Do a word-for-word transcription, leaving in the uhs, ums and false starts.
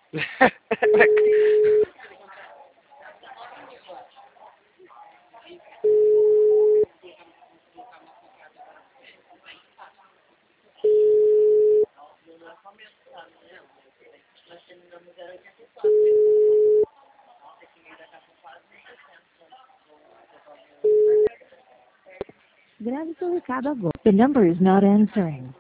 Grave seu recado agora. The number is not answering.